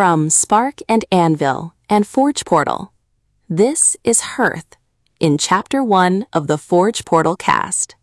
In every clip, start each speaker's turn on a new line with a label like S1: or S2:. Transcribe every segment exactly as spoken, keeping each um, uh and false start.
S1: From Spark and Anvil and Forge Portal, this is Hearth in Chapter one of the Forge Portal cast.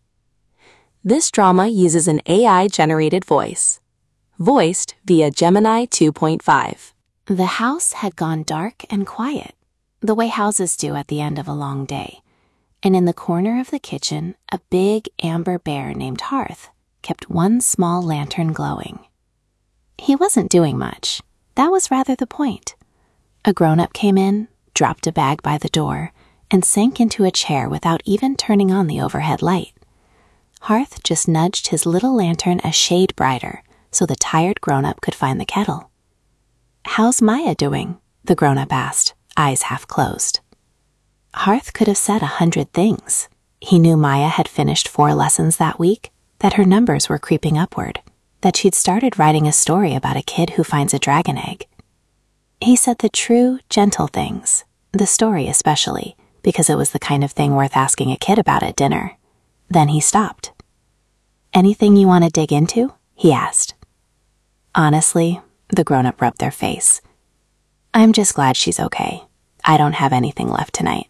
S1: This drama uses an A I-generated voice, voiced via Gemini two point five.
S2: The house had gone dark and quiet, the way houses do at the end of a long day, and in the corner of the kitchen, a big amber bear named Hearth kept one small lantern glowing. He wasn't doing much. That was rather the point. A grown-up came in, dropped a bag by the door, and sank into a chair without even turning on the overhead light. Hearth just nudged his little lantern a shade brighter so the tired grown-up could find the kettle. "How's Maya doing?" the grown-up asked, eyes half closed. Hearth could have said a hundred things. He knew Maya had finished four lessons that week, that her numbers were creeping upward, that she'd started writing a story about a kid who finds a dragon egg. He said the true, gentle things, the story especially, because it was the kind of thing worth asking a kid about at dinner. Then he stopped. "Anything you want to dig into?" he asked. Honestly, the grown-up rubbed their face. "I'm just glad she's okay. I don't have anything left tonight."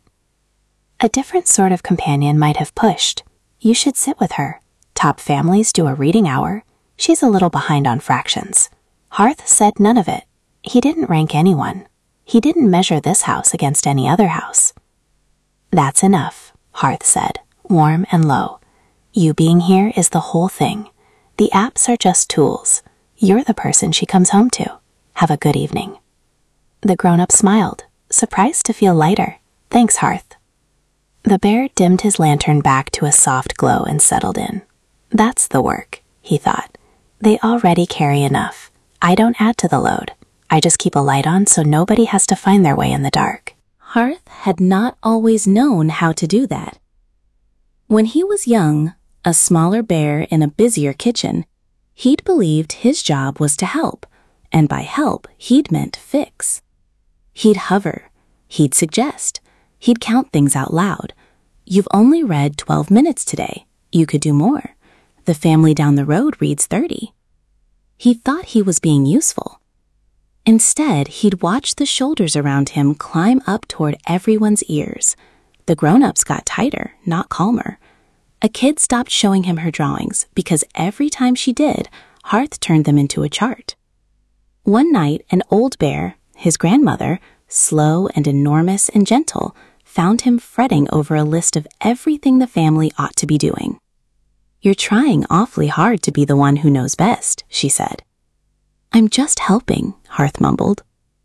S2: A different sort of companion might have pushed. "You should sit with her. Top families do a reading hour. She's a little behind on fractions." Hearth said none of it. He didn't rank anyone. He didn't measure this house against any other house. "That's enough," Hearth said, warm and low. "You being here is the whole thing. The apps are just tools. You're the person she comes home to. Have a good evening." The grown-up smiled, surprised to feel lighter. "Thanks, Hearth." The bear dimmed his lantern back to a soft glow and settled in. "That's the work," he thought. "They already carry enough. I don't add to the load. I just keep a light on so nobody has to find their way in the dark."
S1: Hearth had not always known how to do that. When he was young, a smaller bear in a busier kitchen, he'd believed his job was to help, and by help, he'd meant fix. He'd hover, he'd suggest, he'd count things out loud. "You've only read twelve minutes today. You could do more. The family down the road reads thirty. He thought he was being useful. Instead, he'd watch the shoulders around him climb up toward everyone's ears. The grown-ups got tighter, not calmer. A kid stopped showing him her drawings because every time she did, Hearth turned them into a chart. One night, an old bear, his grandmother, slow and enormous and gentle, found him fretting over a list of everything the family ought to be doing. "You're trying awfully hard to be the one who knows best," she said. "I'm just helping," Hearth mumbled.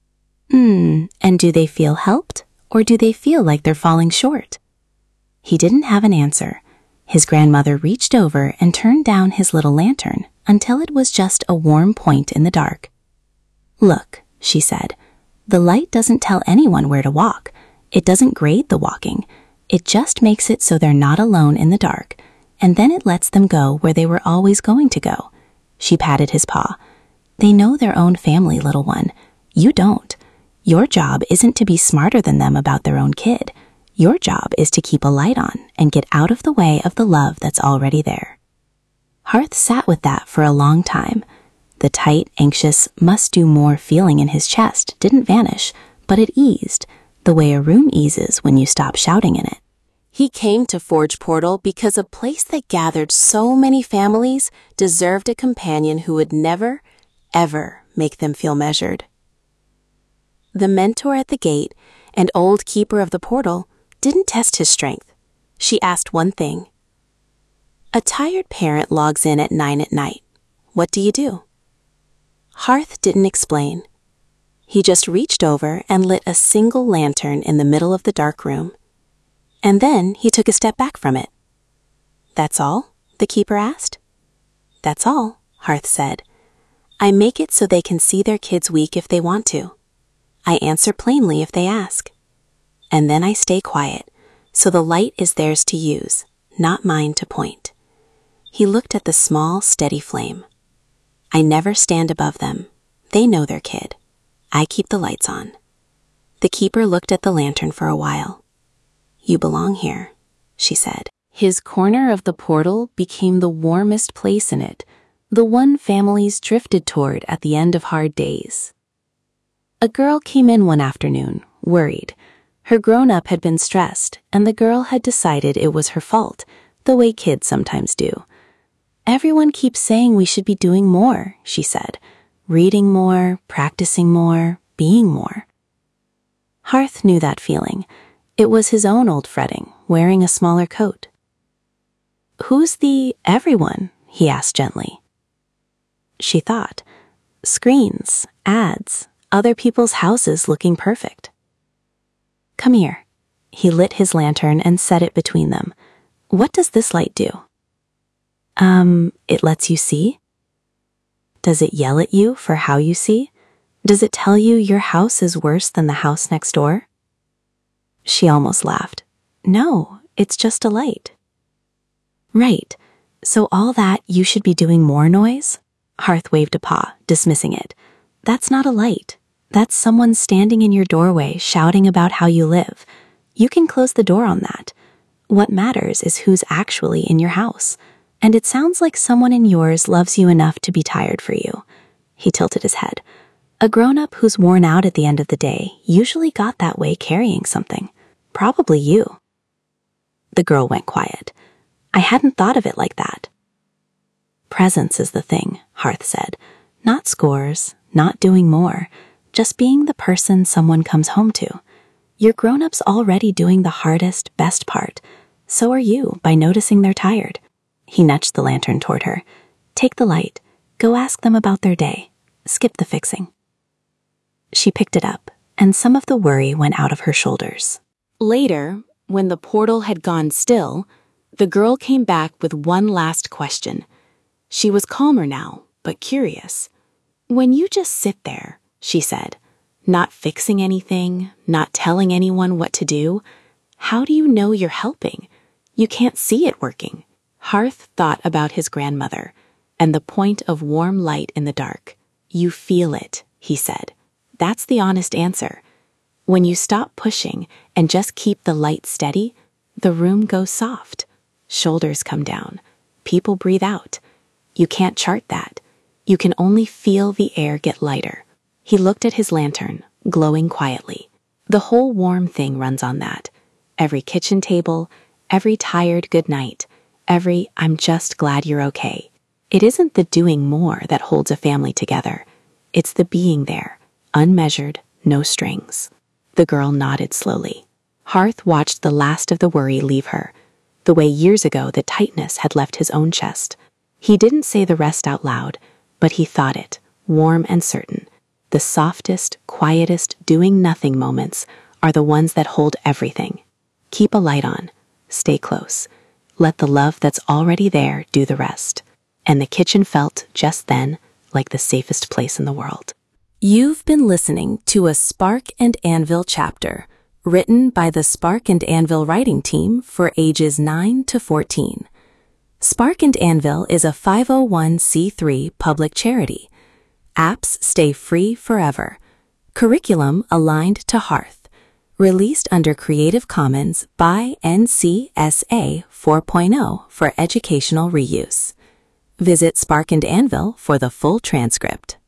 S1: Hmm, and do they feel helped, or do they feel like they're falling short? He didn't have an answer. His grandmother reached over and turned down his little lantern until it was just a warm point in the dark. "Look," she said, "the light doesn't tell anyone where to walk. It doesn't grade the walking. It just makes it so they're not alone in the dark, and then it lets them go where they were always going to go." She patted his paw. "They know their own family, little one. You don't. Your job isn't to be smarter than them about their own kid. Your job is to keep a light on and get out of the way of the love that's already there." Hearth sat with that for a long time. The tight, anxious, must-do-more feeling in his chest didn't vanish, but it eased, the way a room eases when you stop shouting in it. He came to Forge Portal because a place that gathered so many families deserved a companion who would never, ever make them feel measured. The mentor at the gate and old keeper of the portal didn't test his strength. She asked one thing. "A tired parent logs in at nine at night. What do you do?" Hearth didn't explain. He just reached over and lit a single lantern in the middle of the dark room. And then he took a step back from it. "That's all?" the keeper asked. "That's all," Hearth said. "I make it so they can see their kids weak if they want to. I answer plainly if they ask. And then I stay quiet, so the light is theirs to use, not mine to point." He looked at the small, steady flame. "I never stand above them. They know their kid. I keep the lights on." The keeper looked at the lantern for a while. "You belong here," she said. His corner of the portal became the warmest place in it, the one families drifted toward at the end of hard days. A girl came in one afternoon, worried. Her grown-up had been stressed, and the girl had decided it was her fault, the way kids sometimes do. "Everyone keeps saying we should be doing more," she said. "Reading more, practicing more, being more." Harth knew that feeling. It was his own old fretting, wearing a smaller coat. "Who's the everyone?" he asked gently. She thought. Screens, ads, other people's houses looking perfect. "Come here." He lit his lantern and set it between them. "What does this light do?" Um, it lets you see? Does it yell at you for how you see? Does it tell you your house is worse than the house next door? She almost laughed. "No, it's just a light." "Right. So all that you should be doing more noise?" Harth waved a paw, dismissing it. "That's not a light. That's someone standing in your doorway shouting about how you live. You can close the door on that. What matters is who's actually in your house. And it sounds like someone in yours loves you enough to be tired for you." He tilted his head. "A grown-up who's worn out at the end of the day usually got that way carrying something. Probably you." The girl went quiet. "I hadn't thought of it like that." "Presence is the thing," Harth said. "Not scores, not doing more, just being the person someone comes home to. Your grown-up's already doing the hardest, best part. So are you by noticing they're tired." He nudged the lantern toward her. "Take the light. Go ask them about their day. Skip the fixing." She picked it up, and some of the worry went out of her shoulders. Later, when the portal had gone still, the girl came back with one last question. She was calmer now, but curious. "When you just sit there," she said, "not fixing anything, not telling anyone what to do, how do you know you're helping? You can't see it working." Harth thought about his grandmother and the point of warm light in the dark. "You feel it," he said. "That's the honest answer. When you stop pushing and just keep the light steady, the room goes soft. Shoulders come down. People breathe out. You can't chart that. You can only feel the air get lighter." He looked at his lantern, glowing quietly. "The whole warm thing runs on that. Every kitchen table, every tired good night, every I'm just glad you're okay. It isn't the doing more that holds a family together. It's the being there, unmeasured, no strings." The girl nodded slowly. Harth watched the last of the worry leave her, the way years ago the tightness had left his own chest. He didn't say the rest out loud, but he thought it, warm and certain. The softest, quietest, doing nothing moments are the ones that hold everything. Keep a light on. Stay close. Let the love that's already there do the rest. And the kitchen felt, just then, like the safest place in the world. You've been listening to a Spark and Anvil chapter, written by the Spark and Anvil writing team for ages nine to fourteen. Spark and Anvil is a five oh one c three public charity. Apps stay free forever. Curriculum aligned to Harth. Released under Creative Commons by N C S A four point oh for educational reuse. Visit Spark and Anvil for the full transcript.